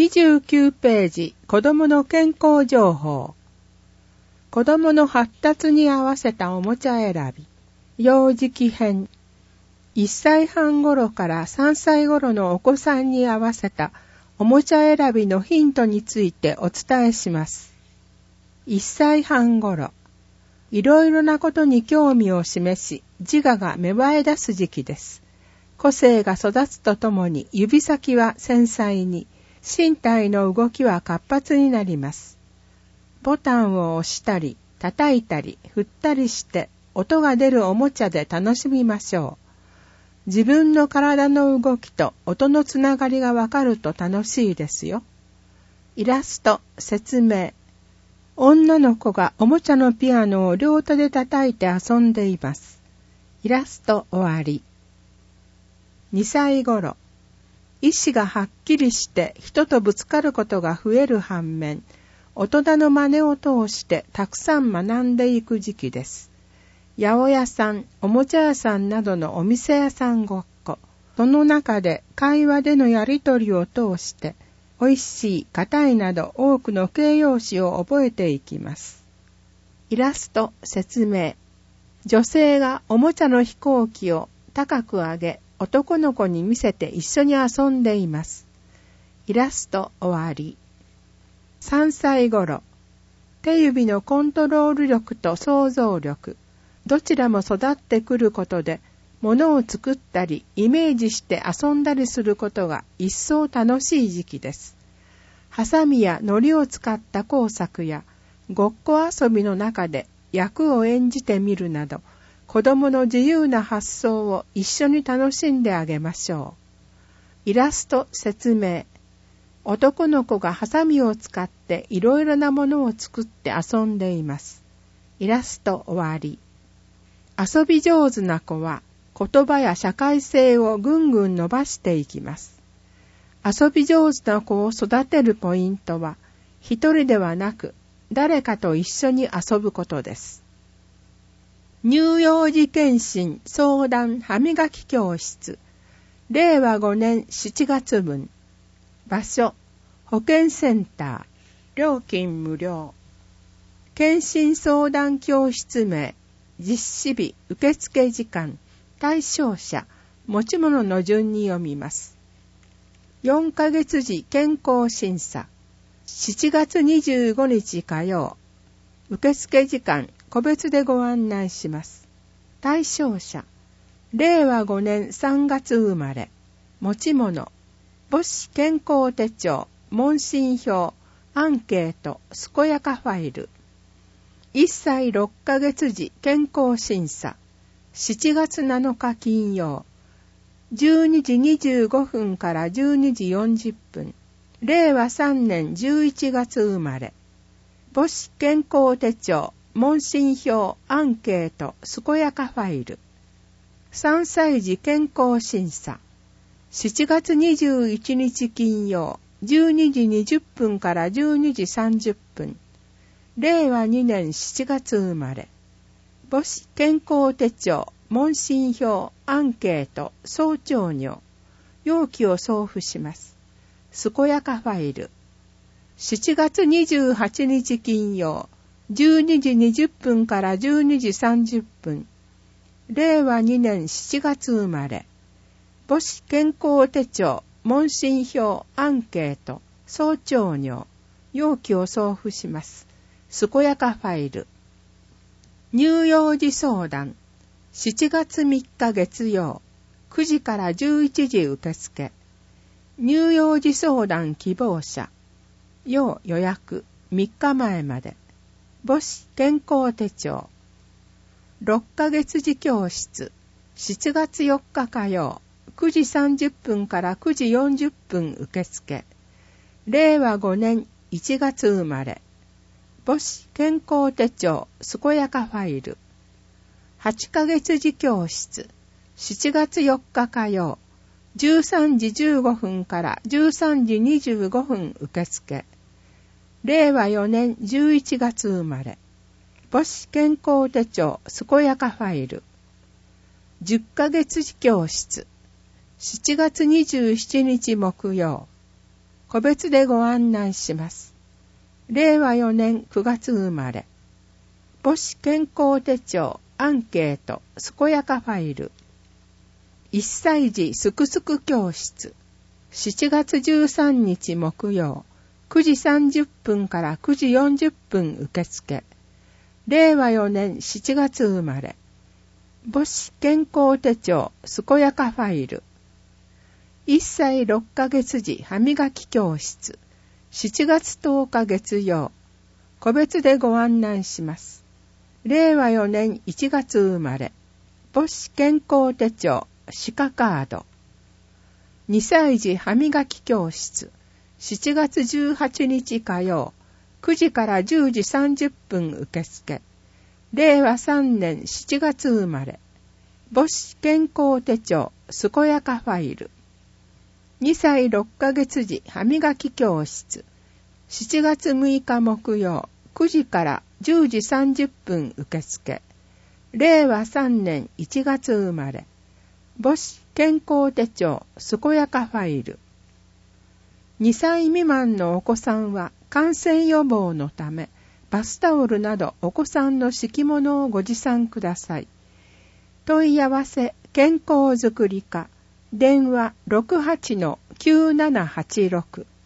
29ページ、子どもの健康情報。子どもの発達に合わせたおもちゃ選び。幼児期編。1歳半頃から3歳頃のお子さんに合わせたおもちゃ選びのヒントについてお伝えします。1歳半頃。いろいろなことに興味を示し、自我が芽生え出す時期です。個性が育つとともに指先は繊細に、身体の動きは活発になります。ボタンを押したり、叩いたり、振ったりして音が出るおもちゃで楽しみましょう。自分の体の動きと音のつながりがわかると楽しいですよ。イラスト、説明。女の子がおもちゃのピアノを両手で叩いて遊んでいます。イラスト終わり。2歳頃。意志がはっきりして人とぶつかることが増える反面、大人の真似を通してたくさん学んでいく時期です。八百屋さん、おもちゃ屋さんなどのお店屋さんごっこ。その中で会話でのやりとりを通して、おいしい、硬いなど多くの形容詞を覚えていきます。イラスト、説明。女性がおもちゃの飛行機を高く上げ、男の子に見せて一緒に遊んでいます。イラスト終わり。3歳頃。手指のコントロール力と想像力、どちらも育ってくることで、物を作ったりイメージして遊んだりすることが一層楽しい時期です。ハサミや糊を使った工作やごっこ遊びの中で役を演じてみるなど、子供の自由な発想を一緒に楽しんであげましょう。イラスト説明。男の子がハサミを使っていろいろなものを作って遊んでいます。イラスト終わり。遊び上手な子は言葉や社会性をぐんぐん伸ばしていきます。遊び上手な子を育てるポイントは、一人ではなく誰かと一緒に遊ぶことです。乳幼児健診相談歯磨き教室。令和5年7月分。場所、保健センター。料金無料。健診相談教室名。実施日、受付時間。対象者、持ち物の順に読みます。4ヶ月時健康審査。7月25日火曜。受付時間、個別でご案内します。対象者、令和5年3月生まれ。持ち物、母子健康手帳、問診票、アンケート、健やかファイル。1歳6ヶ月時健康審査。7月7日金曜。12時25分から12時40分。令和3年11月生まれ。母子健康手帳、問診票、アンケート、健やかファイル。3歳児健康審査。7月21日金曜。12時20分から12時30分。令和2年7月生まれ。母子健康手帳、問診票、アンケート、総長尿。容器を送付します。健やかファイル。7月28日金曜。12時20分から12時30分。令和2年7月生まれ。母子健康手帳、問診票、アンケート、総長尿。容器を送付します。健やかファイル。乳幼児相談。7月3日月曜。9時から11時受付。乳幼児相談希望者。要予約3日前まで。母子健康手帳。6ヶ月児教室。7月4日火曜。9時30分から9時40分受付。令和5年1月生まれ。母子健康手帳、健やかファイル。8ヶ月児教室。7月4日火曜。13時15分から13時25分受付。令和4年11月生まれ。母子健康手帳、健やかファイル。10ヶ月児教室。7月27日木曜。 個別でご案内します。令和4年9月生まれ。母子健康手帳、アンケート、健やかファイル。1歳児すくすく教室。7月13日木曜、9時30分から9時40分受付。令和4年7月生まれ。母子健康手帳、健やかファイル。1歳6ヶ月児歯磨き教室。7月10日月曜。個別でご案内します。令和4年1月生まれ。母子健康手帳、歯科カード。2歳児歯磨き教室。7月18日火曜。9時から10時30分受付。令和3年7月生まれ。母子健康手帳、健やかファイル。2歳6ヶ月児歯磨き教室。7月6日木曜、9時から10時30分受付。令和3年1月生まれ。母子健康手帳、健やかファイル。2歳未満のお子さんは感染予防のため、バスタオルなどお子さんの敷物をご持参ください。問い合わせ、健康づくり課、電話 68-9786